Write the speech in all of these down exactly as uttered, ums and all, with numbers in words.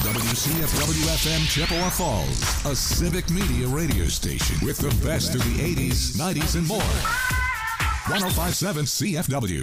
W C F W F M Chippewa Falls, a civic media radio station with the best of the eighties, nineties, and more. one oh five point seven C F W.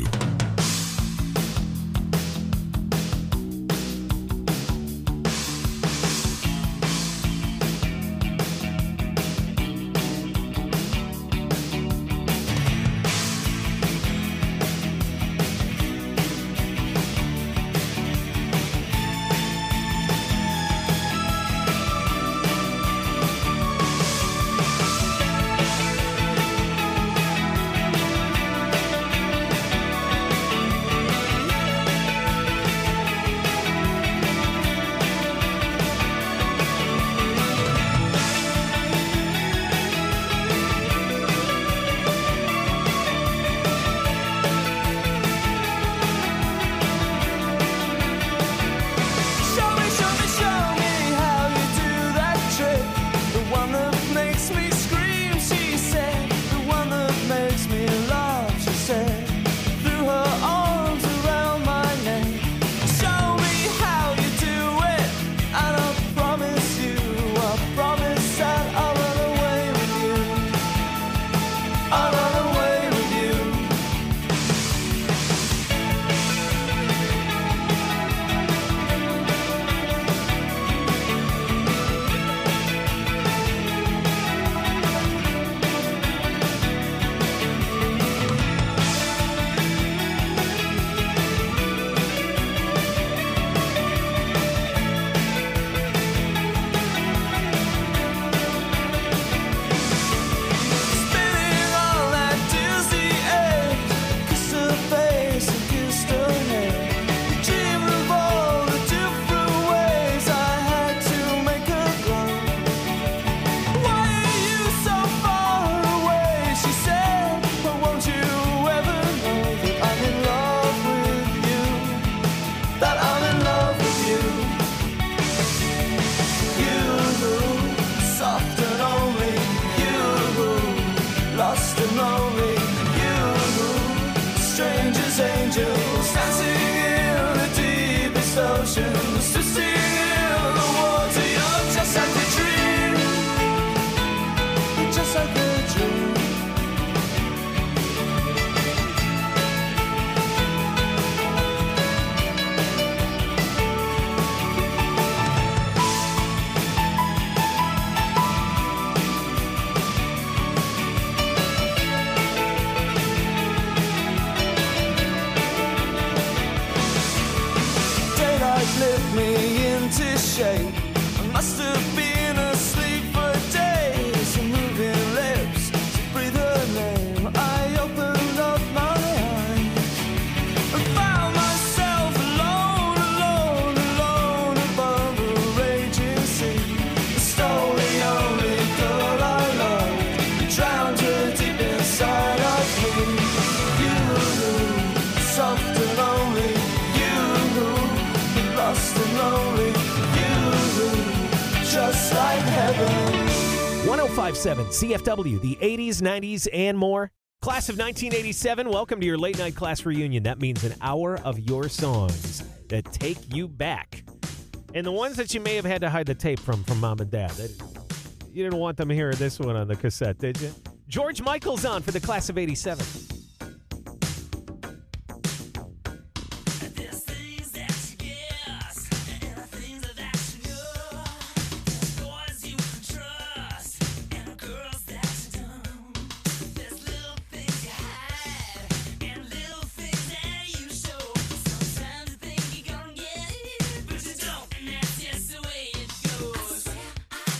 one oh five point seven C F W, the eighties, nineties, and more. Class of nineteen eighty-seven, welcome to your late night class reunion. That means an hour of your songs that take you back. And the ones that you may have had to hide the tape from, from mom and dad. You didn't want them hearing this one on the cassette, did you? George Michael's on for the class of eighty-seven.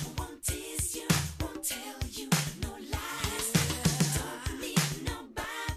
Tell you no lies. Talk me, nobody.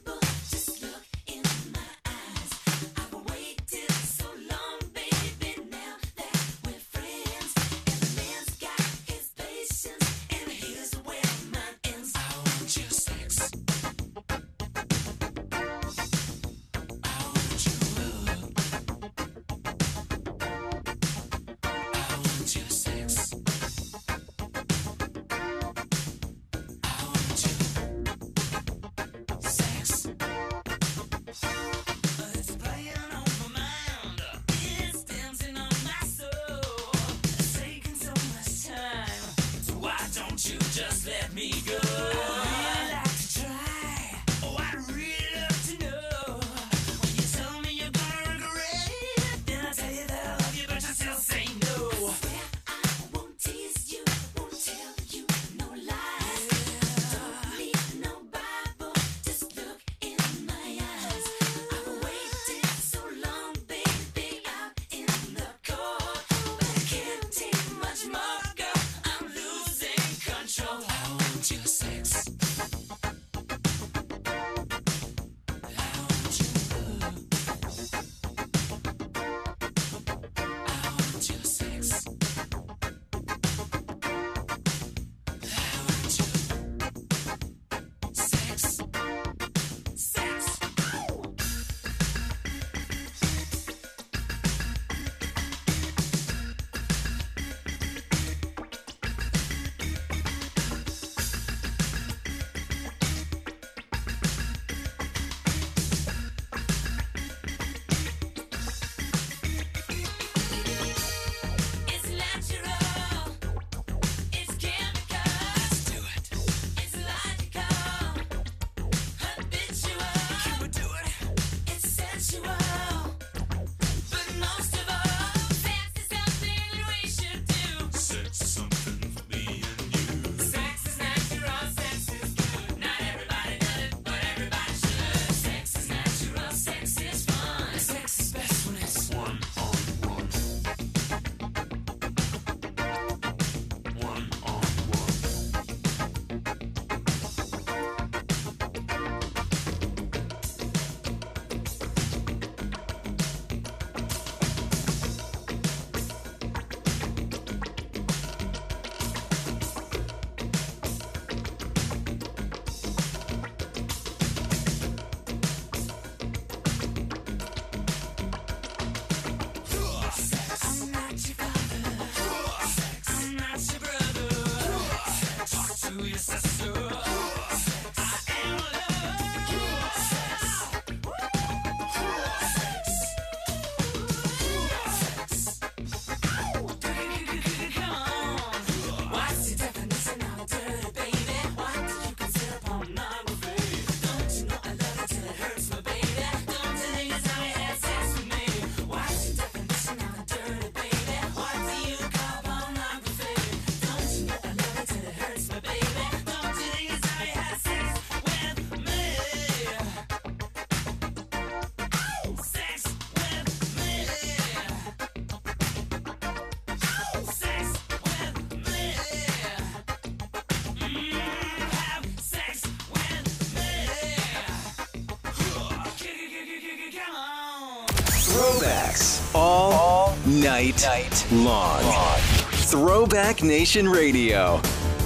all, all night, night long. long. Throwback Nation Radio.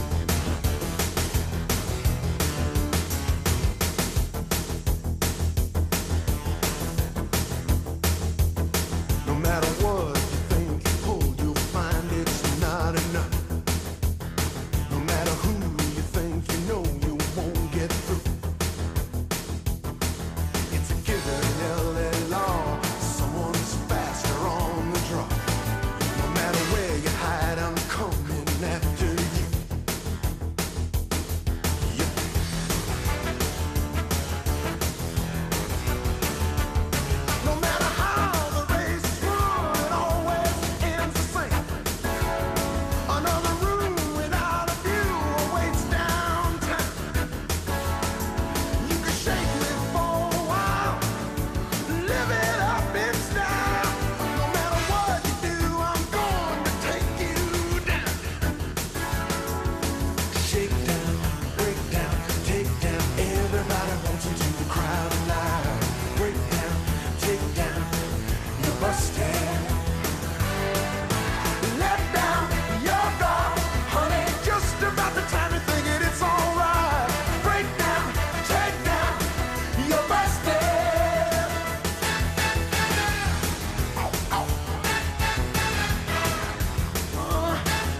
No matter what you think you pull, you'll find it's not enough. No matter who you think you know, you won't get through. It's a given L A law. Someone's faster on the draw. No matter where you hide, I'm coming after you. Yep. No matter how the race is run, it always ends the same. Another room without a view awaits downtown. You can shake me for a while, live it up in style. No matter what you do, I'm going to take you down. Shake down, break down, take down. Everybody wants into the crowd alive. Break down, take down, you're busted. Let down your guard, honey. Just about the time you're thinking it's alright. Break down, take down, you're busted. Ow, ow. Uh.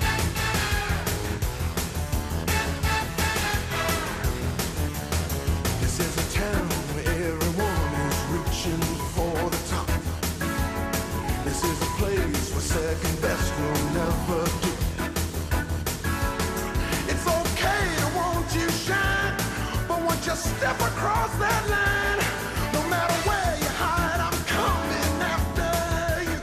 This is a town where everyone is reaching for the top. This is a place where second best will never do. It's okay to want you shine, but once you step across that line, no matter where you hide, I'm coming after you.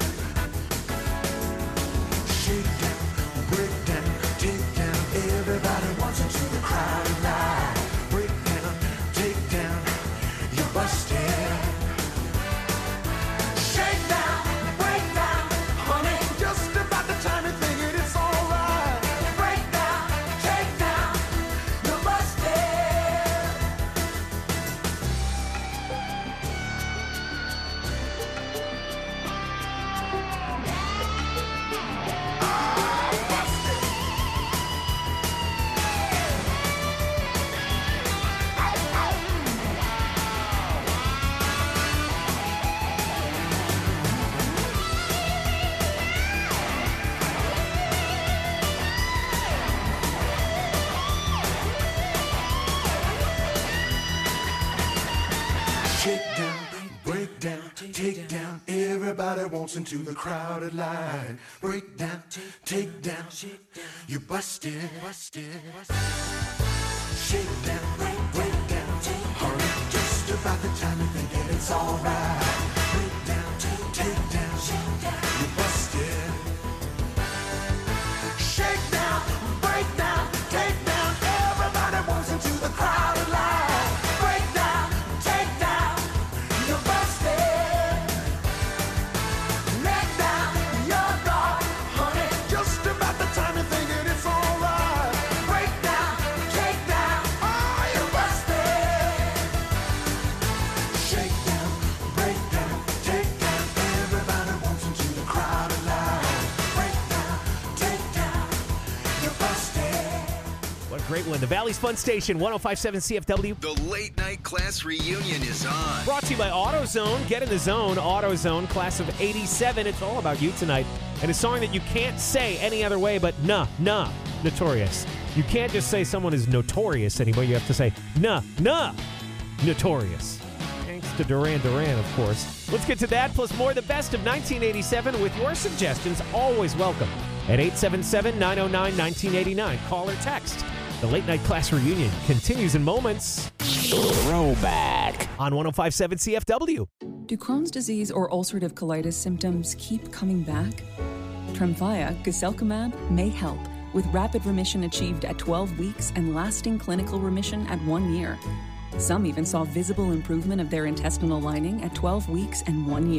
Shake down, break down, take down. Everybody wants into the crowd alive. Break down, take down, you're busted. Shake down, break down, honey. Just about the time you're thinking it's alright. Break down, take down, you're busted. Ah, busted. Shake down, break down, take down. Everybody wants into the crowded line. Break down, take down, you busted. Shake down, break down, hurry. Just about the time you think that it's alright. Break down, take down, you busted. Shake down, break down, take down. Everybody wants into the crowded line. Break down, take down, you're busted. Let down your guard, honey. Just about the time you're thinking it's alright. Break down, take down, oh, you're busted. Shake down, break down, take down. Everybody wants into the crowded line. Break down, take down, you're busted. What a great one. The Valley's Fun Station, one oh five point seven C F W. The late night class reunion is on. Brought to you by AutoZone. Get in the zone. AutoZone, class of eighty-seven. It's all about you tonight. And a song that you can't say any other way but nah, nah, Notorious. You can't just say someone is notorious anymore. You have to say nah, nah, Notorious. Thanks to Duran Duran, of course. Let's get to that, plus more the best of nineteen eighty-seven with your suggestions. Always welcome at eight seven seven, nine oh nine, nineteen eighty-nine. Call or text. The late night class reunion continues in moments. Throwback on one oh five point seven C F W. Do Crohn's disease or ulcerative colitis symptoms keep coming back? Tremfya, guselkumab, may help, with rapid remission achieved at twelve weeks and lasting clinical remission at one year. Some even saw visible improvement of their intestinal lining at twelve weeks and one year.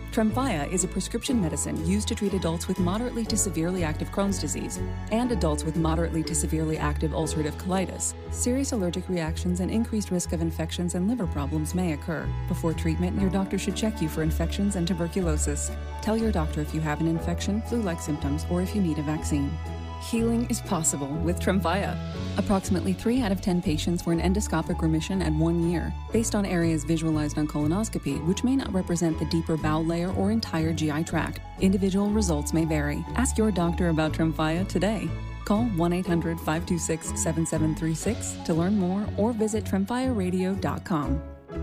Tremfya is a prescription medicine used to treat adults with moderately to severely active Crohn's disease and adults with moderately to severely active ulcerative colitis. Serious allergic reactions and increased risk of infections and liver problems may occur. Before treatment, your doctor should check you for infections and tuberculosis. Tell your doctor if you have an infection, flu-like symptoms, or if you need a vaccine. Healing is possible with Tremfya. Approximately three out of ten patients were in endoscopic remission at one year, based on areas visualized on colonoscopy, which may not represent the deeper bowel layer or entire G I tract. Individual results may vary. Ask your doctor about Tremfya today. Call one eight hundred, five two six, seven seven three six to learn more or visit tremfya radio dot com.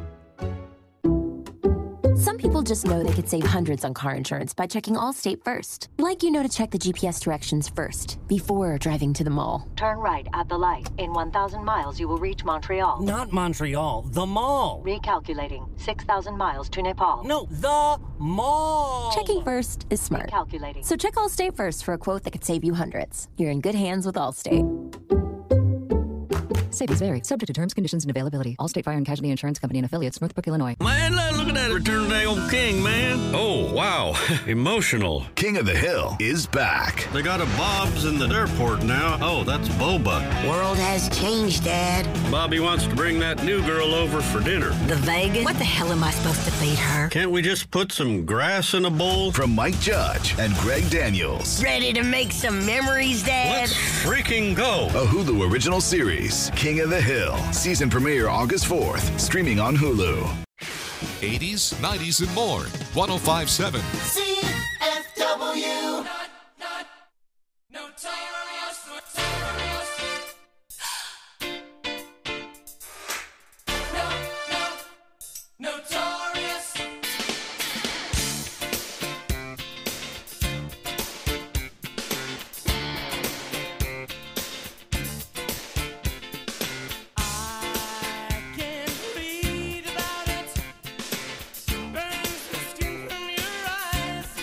Some people just know they could save hundreds on car insurance by checking Allstate first. Like you know to check the G P S directions first, before driving to the mall. Turn right at the light. In one thousand miles, you will reach Montreal. Not Montreal, the mall. Recalculating. six thousand miles to Nepal. No, the mall. Checking first is smart. Recalculating. So check Allstate first for a quote that could save you hundreds. You're in good hands with Allstate. Savings vary. Subject to terms, conditions, and availability. Allstate Fire and Casualty Insurance Company and Affiliates, Northbrook, Illinois. Man, look at that Return of the Old King, man. Oh, wow. Emotional. King of the Hill is back. They got a Bob's in the airport now. Oh, that's Boba. World has changed, Dad. Bobby wants to bring that new girl over for dinner. The Vegas? What the hell am I supposed to feed her? Can't we just put some grass in a bowl? From Mike Judge and Greg Daniels. Ready to make some memories, Dad? Let's freaking go. A Hulu original series, King of the Hill. Season premiere August fourth, streaming on Hulu. eighties, nineties, and more. one oh five point seven. C F W. Not, not, notorious, notorious. No, no, notorious. Eyes.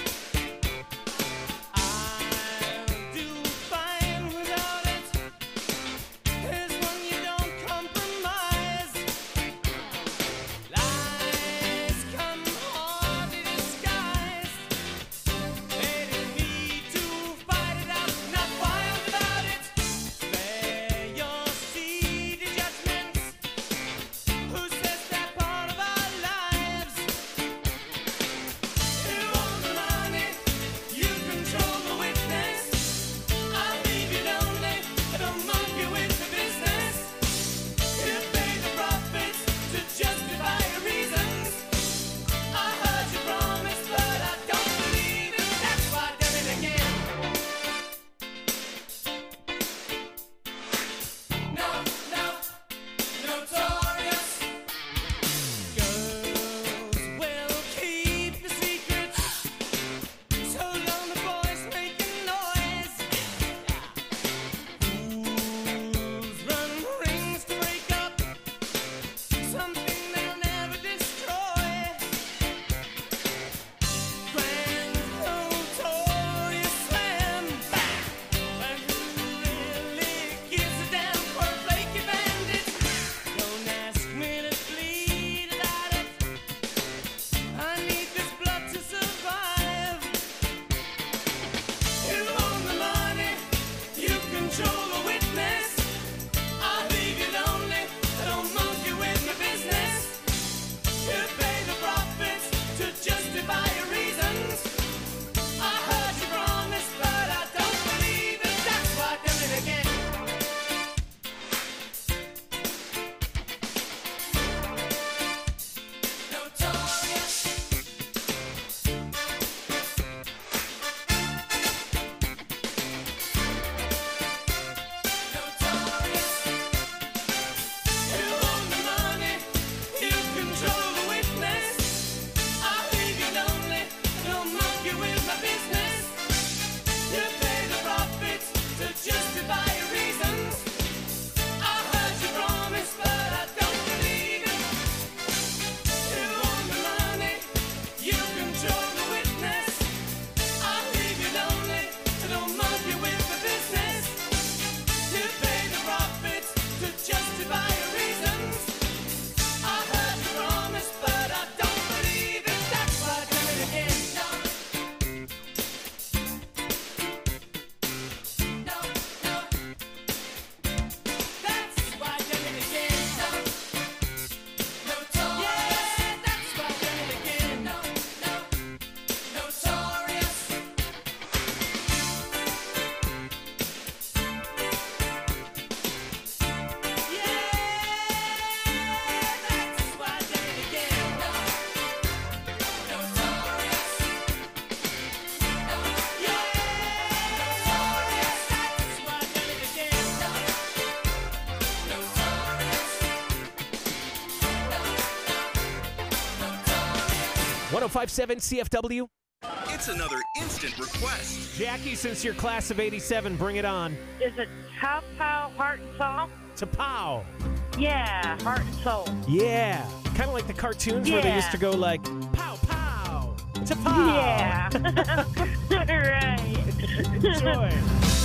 one oh five point seven C F W. It's another instant request. Jackie, since you're class of eighty-seven, bring it on. Is it Pow Pow Heart and Soul? Tapow. Yeah, Heart and Soul. Yeah. Kind of like the cartoons where they Yeah. used to go like, pow, pow, tapow. Yeah. Right. Enjoy.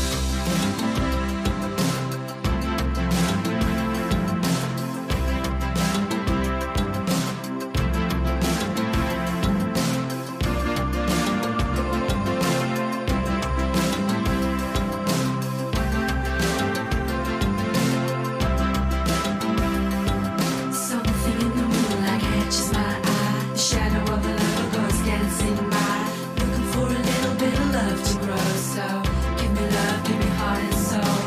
Something in the moonlight catches my eye. The shadow of a little ghost dancing by. Looking for a little bit of love to grow. So give me love, give me heart and soul.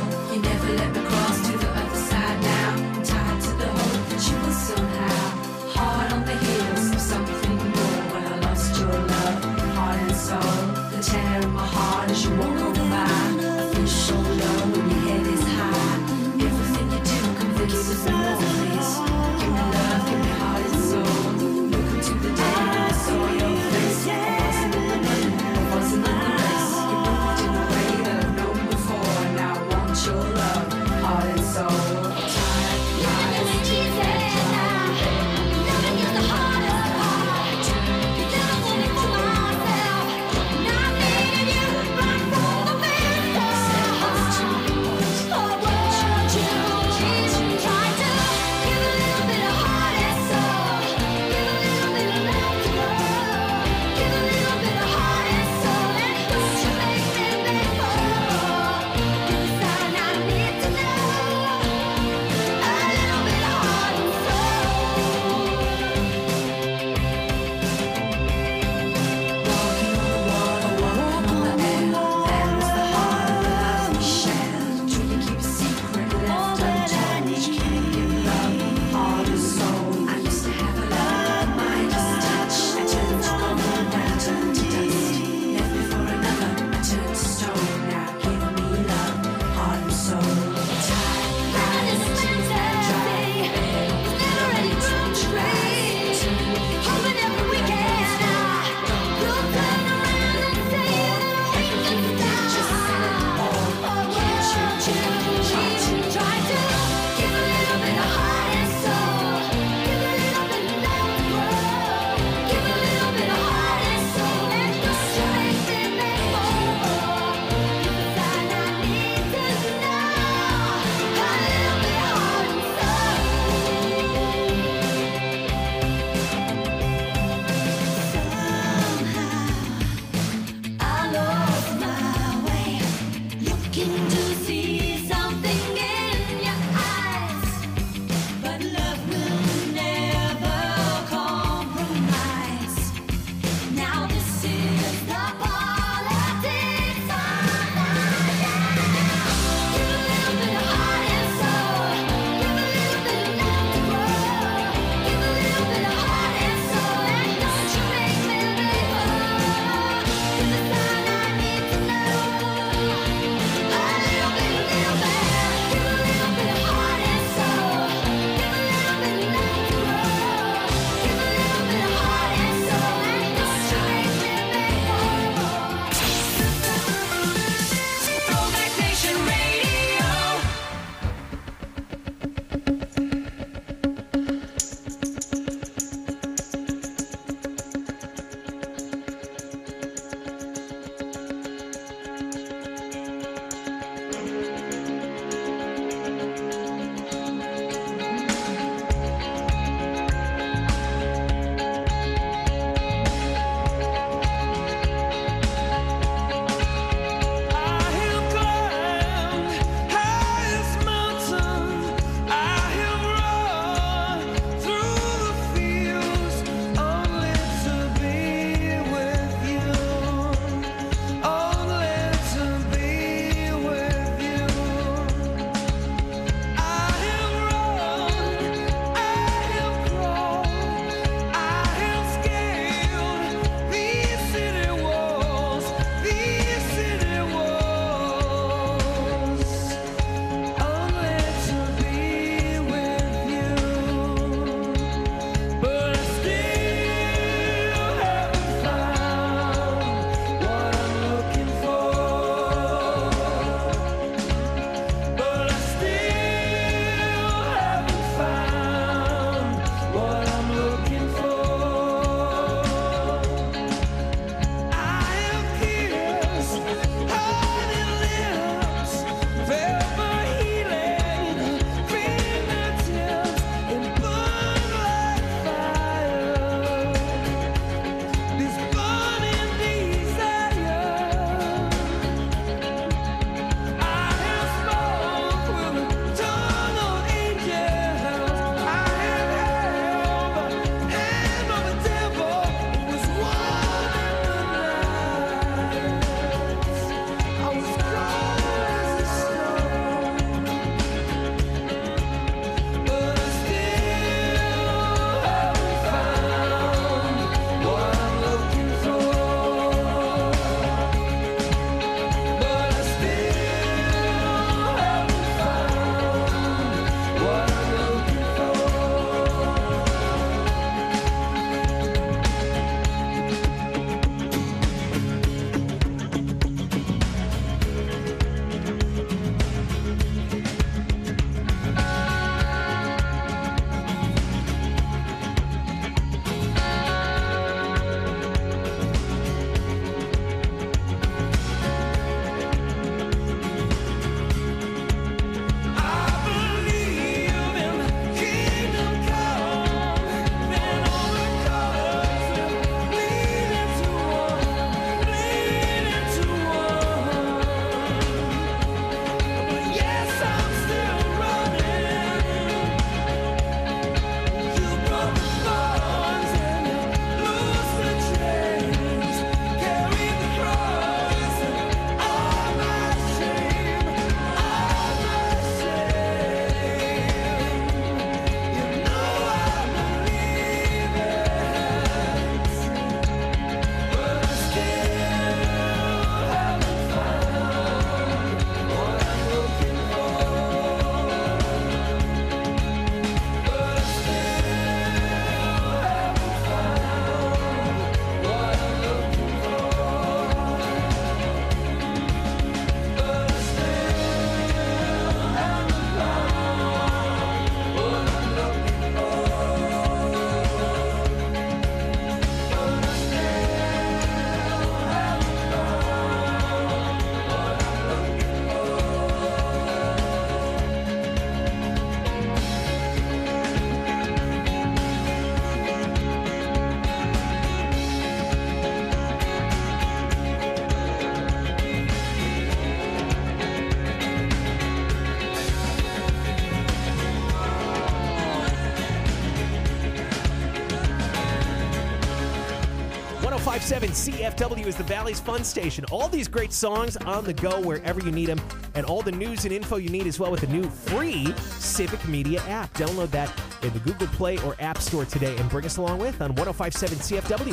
five seven C F W is the Valley's Fun Station. All these great songs on the go wherever you need them, and all the news and info you need as well with the new free Civic Media app. Download that in the Google Play or App Store today and bring us along with on one oh five seven C F W.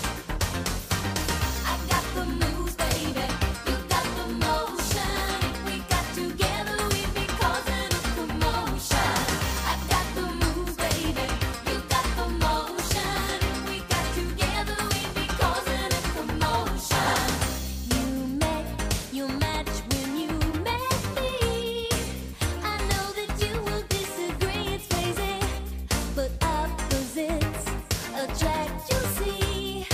Attract you, see.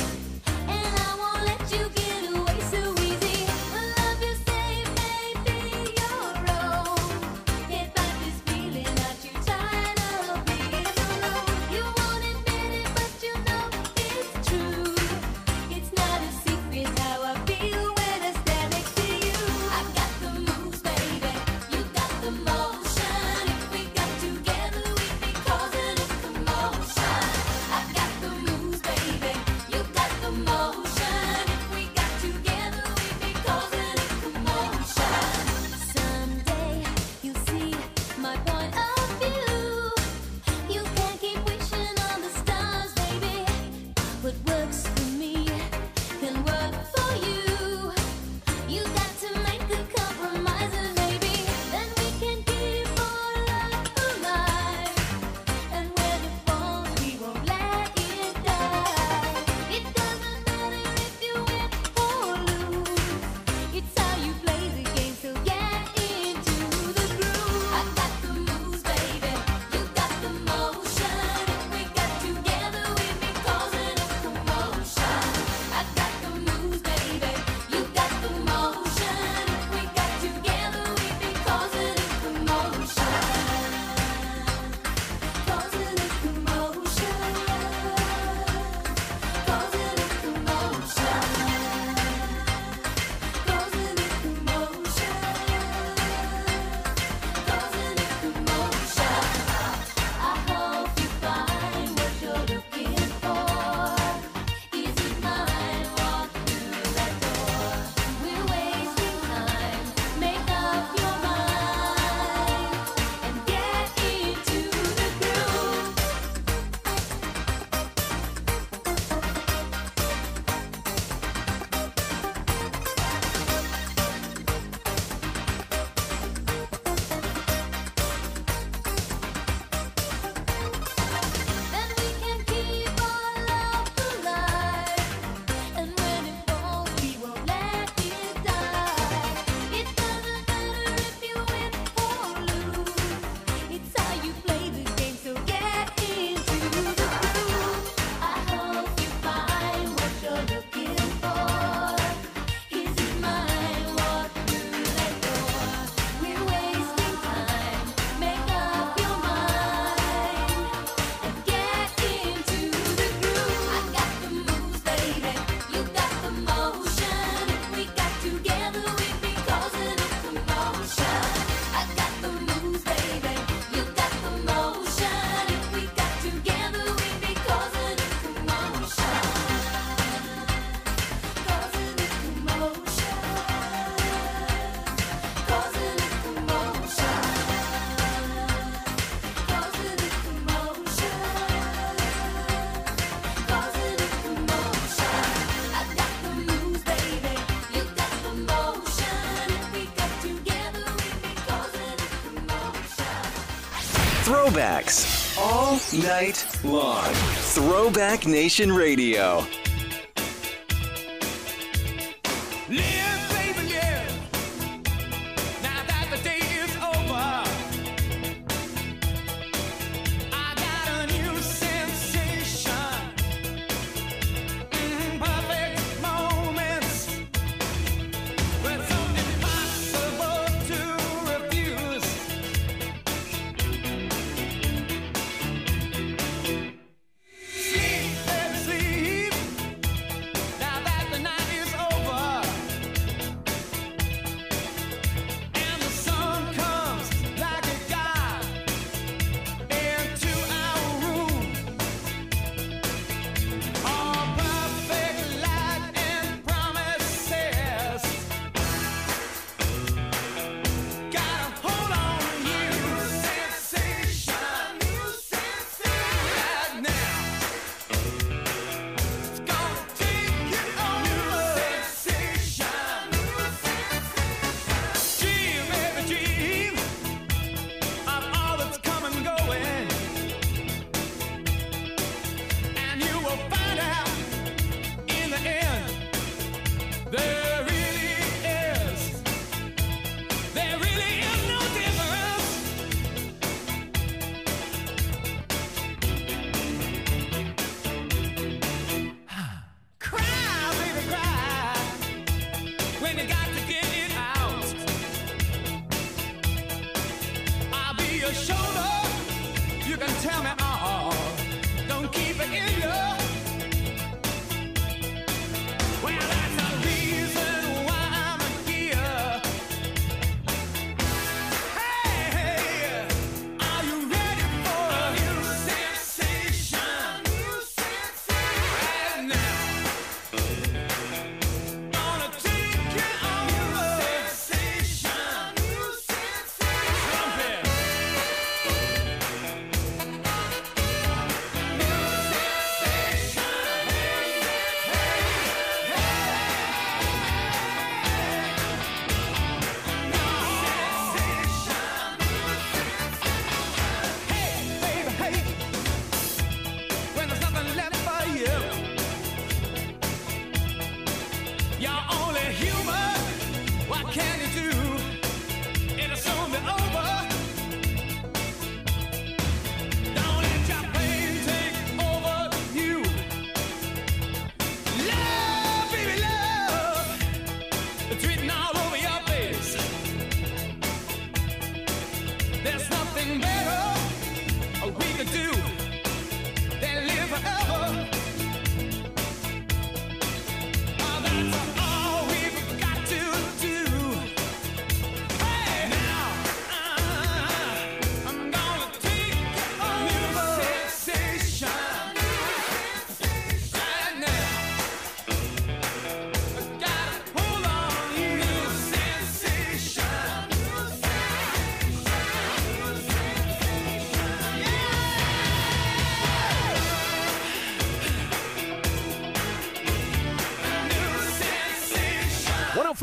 Throwbacks all night long. Throwback Nation Radio. Live, baby, live. Now that the day is over, I got a new sensation. Mm, perfect moments when so impossible to refuse. Sleep, baby, sleep.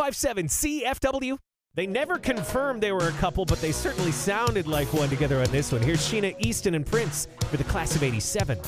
five seven C F W. They never confirmed they were a couple, but they certainly sounded like one together on this one. Here's Sheena Easton and Prince for the class of eighty-seven.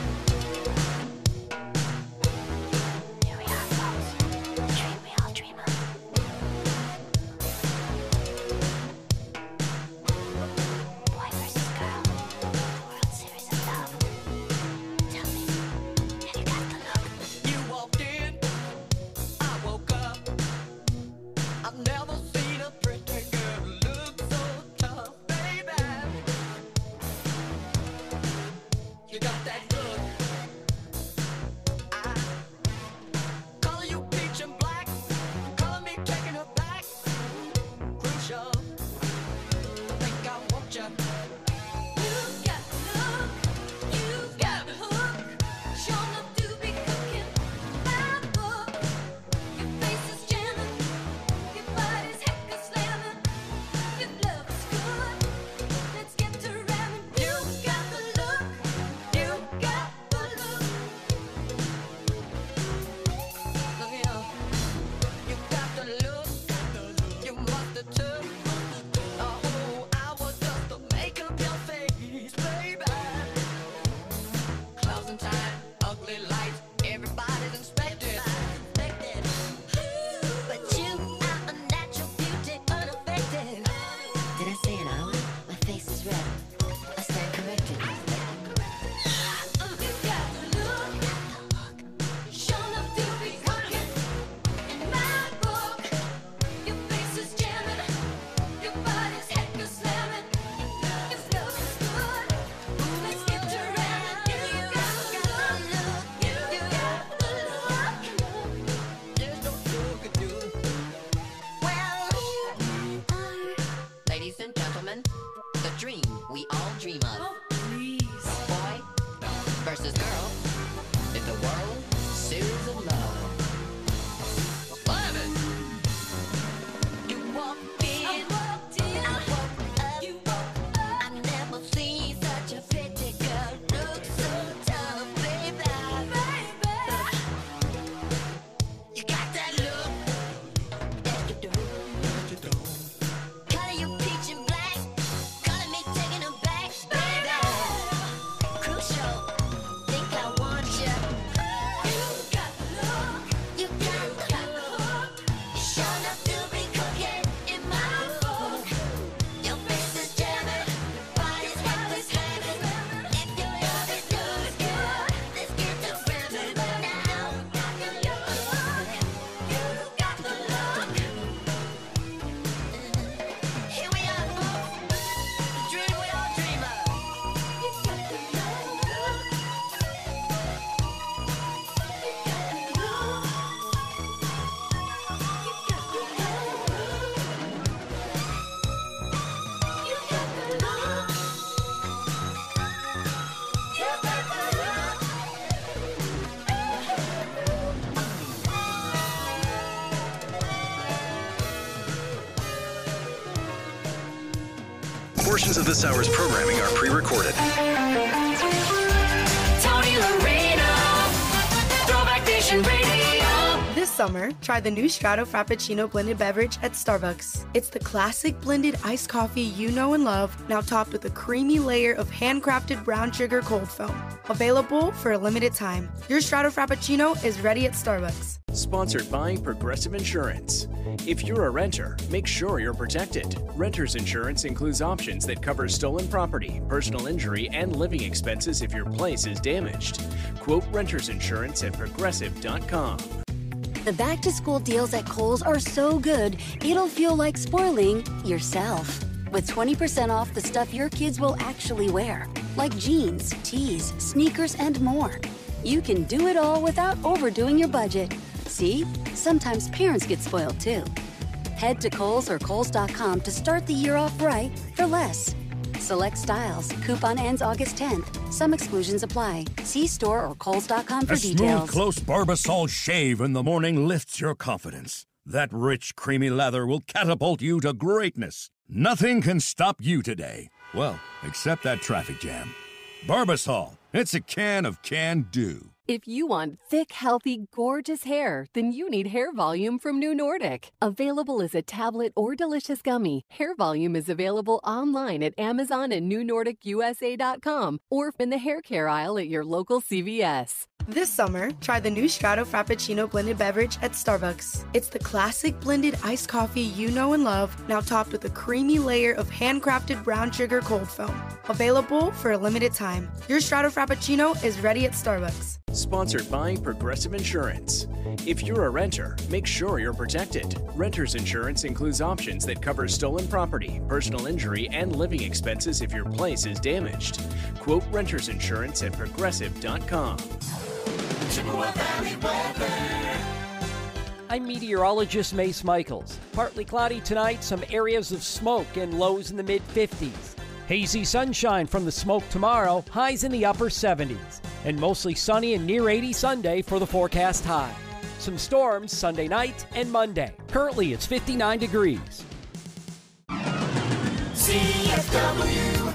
Portions of this hour's programming are pre-recorded. Tony Loreno, Throwback Nation Radio. This summer, try the new Strato Frappuccino blended beverage at Starbucks. It's the classic blended iced coffee you know and love, now topped with a creamy layer of handcrafted brown sugar cold foam. Available for a limited time. Your Strato Frappuccino is ready at Starbucks. Sponsored by Progressive Insurance. If you're a renter, make sure you're protected. Renter's insurance includes options that cover stolen property, personal injury, and living expenses if your place is damaged. Quote renter's insurance at progressive dot com. The back-to-school deals at Kohl's are so good, it'll feel like spoiling yourself. With twenty percent off the stuff your kids will actually wear, like jeans, tees, sneakers, and more. You can do it all without overdoing your budget. See? Sometimes parents get spoiled too. Head to Kohl's or Kohl's dot com to start the year off right for less. Select styles. Coupon ends August tenth. Some exclusions apply. See store or Kohl's dot com for A details. smooth, close Barbasol shave in the morning lifts your confidence. That rich, creamy lather will catapult you to greatness. Nothing can stop you today. Well, except that traffic jam. Barbasol. It's a can of can-do. If you want thick, healthy, gorgeous hair, then you need Hair Volume from New Nordic. Available as a tablet or delicious gummy, Hair Volume is available online at Amazon and new nordic u s a dot com or in the hair care aisle at your local C V S. This summer, try the new Strato Frappuccino blended beverage at Starbucks. It's the classic blended iced coffee you know and love, now topped with a creamy layer of handcrafted brown sugar cold foam. Available for a limited time. Your Strato Frappuccino is ready at Starbucks. Sponsored by Progressive Insurance. If you're a renter, make sure you're protected. Renter's insurance includes options that cover stolen property, personal injury, and living expenses if your place is damaged. Quote renter's insurance at progressive dot com. Chippewa Valley weather. I'm meteorologist Mace Michaels. Partly cloudy tonight, some areas of smoke and lows in the mid fifties. Hazy sunshine from the smoke tomorrow, highs in the upper seventies. And mostly sunny and near eighty Sunday for the forecast high. Some storms Sunday night and Monday. Currently it's fifty-nine degrees. C F W.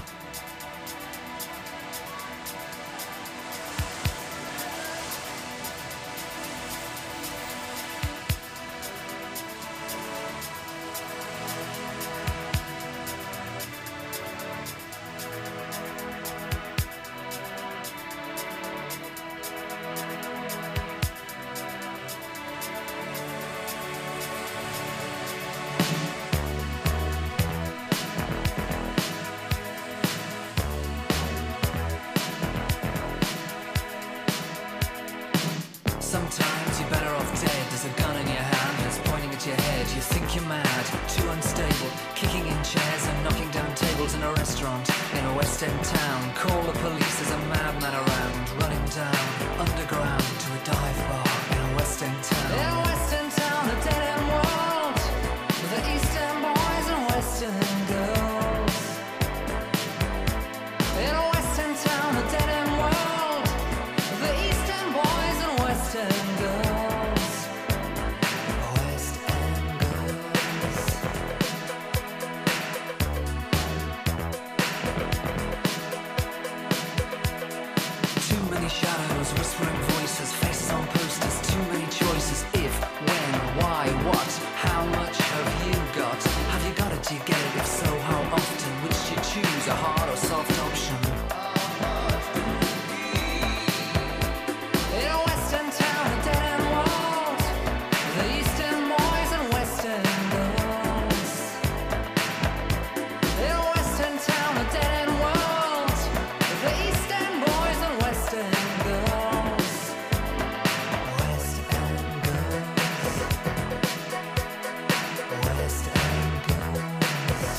Sometimes you're better off dead. There's a gun in your hand that's pointing at your head. You think you're mad, too unstable, kicking in chairs and knocking down tables in a restaurant in a West End town. Call the police, there's a madman around, running down underground to a dive bar in a West End town. In a West End town, a dead end world, the East End boys and West End girls. In a West End town, a dead end world, the East End boys and West End girls. West End girls. Too many shadows, whispering voices, faces on posters, too many choices. If, when, why, what, how much have you got? Have you got it, do you get it? If so, how often? Which do you choose, a hard or soft option? In a West End town, a dead end world, the East End boys and West End girls. In a West End town, a dead end world, the East End boys and West End girls. West End girls. West End girls.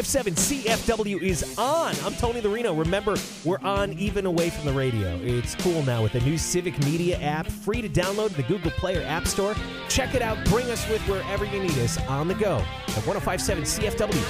five seven C F W is on. I'm Tony Larino. Remember, we're on even away from the radio. It's cool now with the new Civic Media app, free to download in the Google Play or App Store. Check it out. Bring us with wherever you need us on the go at one oh five seven C F W.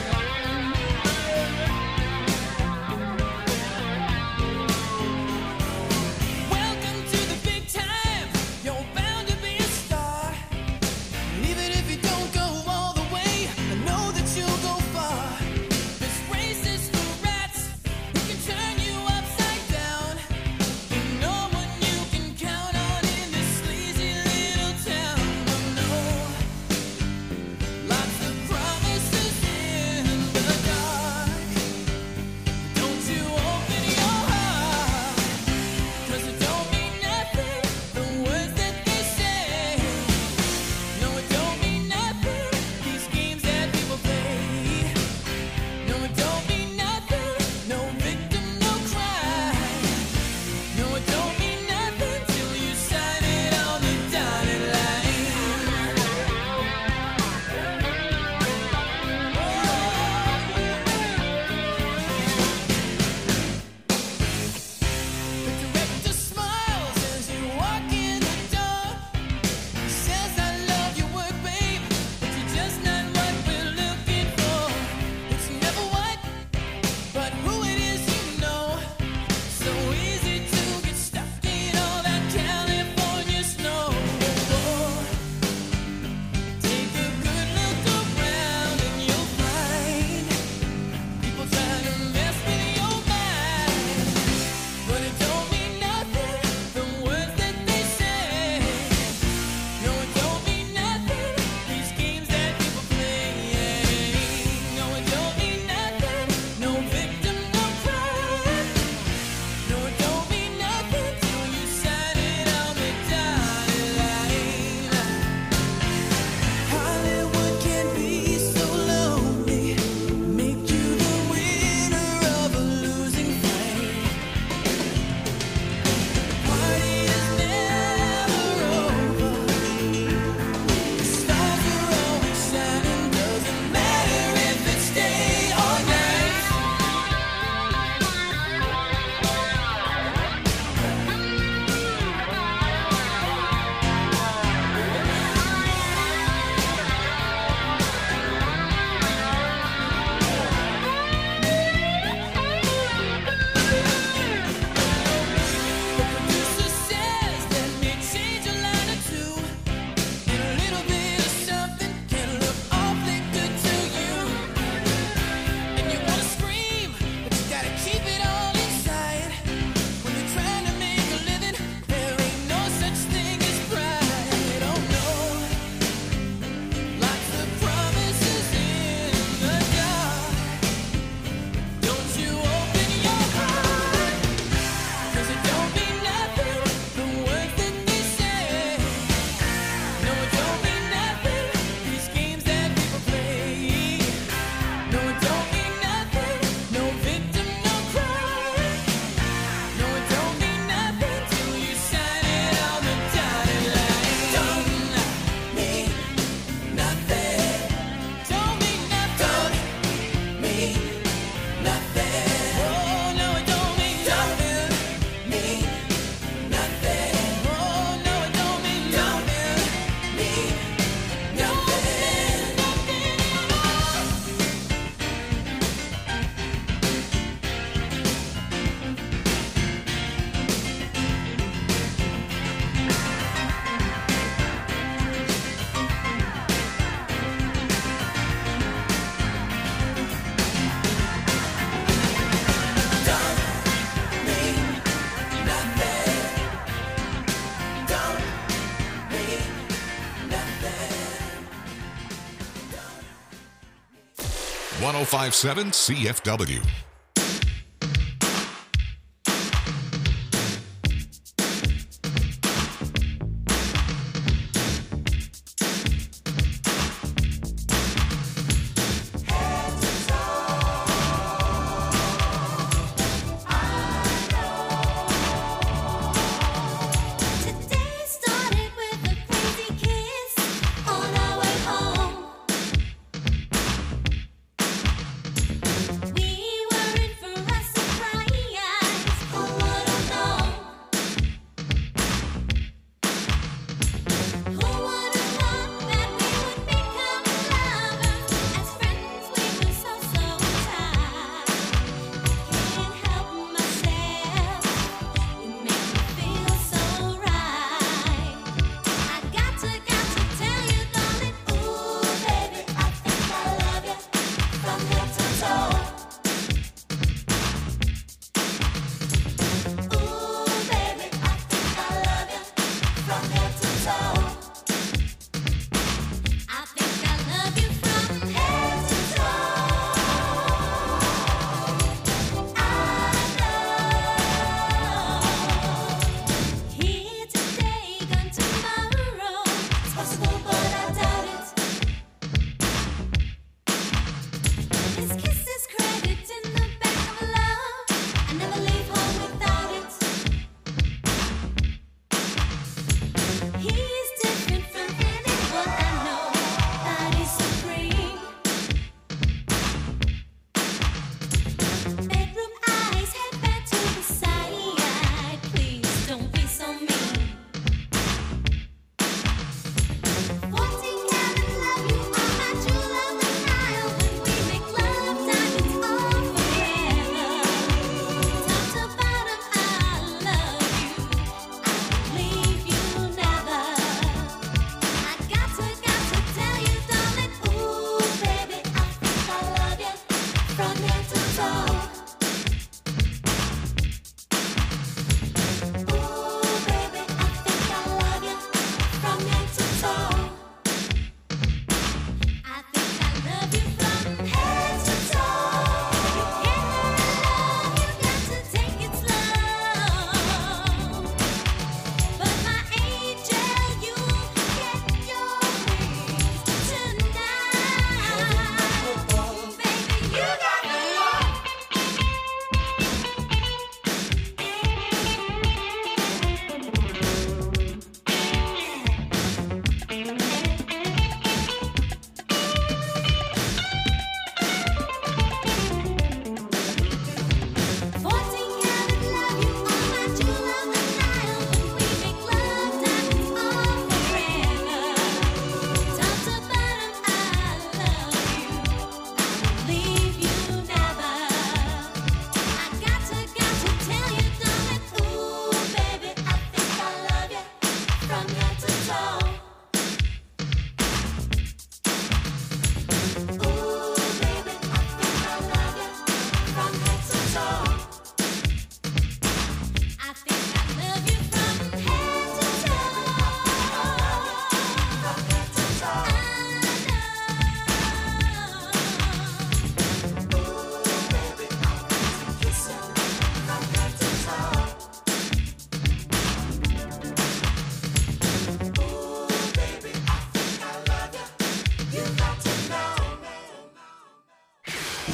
one oh five point seven C F W.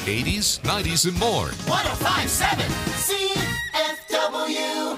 eighties, nineties, and more. one oh five point seven C F W.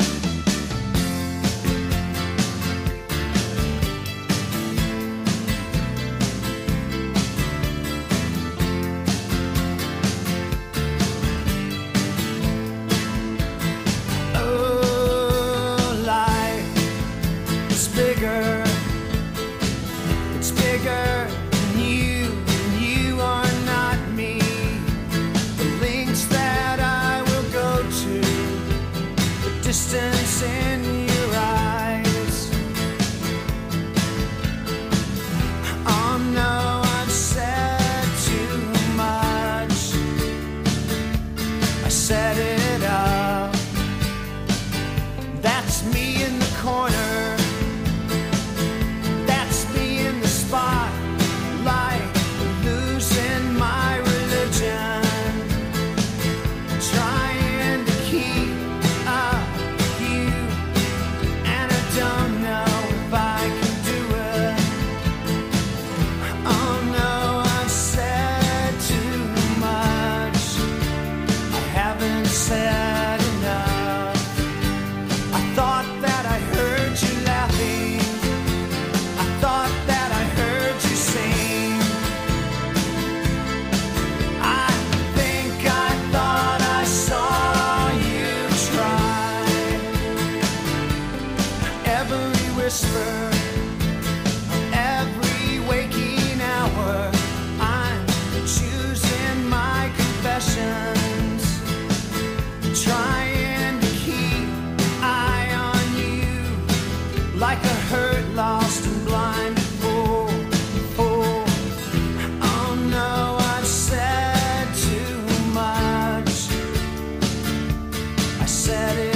Oh, life is bigger. It's bigger than you, and you are not me. The lengths that I will go to, the distance in your eyes. Oh no, I've said too much. I set it up. That's me in the corner. That's me in the spotlight, losing my religion, trying to keep up with you, and I don't know if I can do it. Oh no, I've said too much. I haven't said enough. I thought that I heard you laughing. I thought that I heard you sing. I think I thought I saw you try. Every whisper, every waking hour, I'm choosing my confessions, trying to keep eye on you like a hurt, lost and blind fool. fool. Oh no, I've said too much. I said it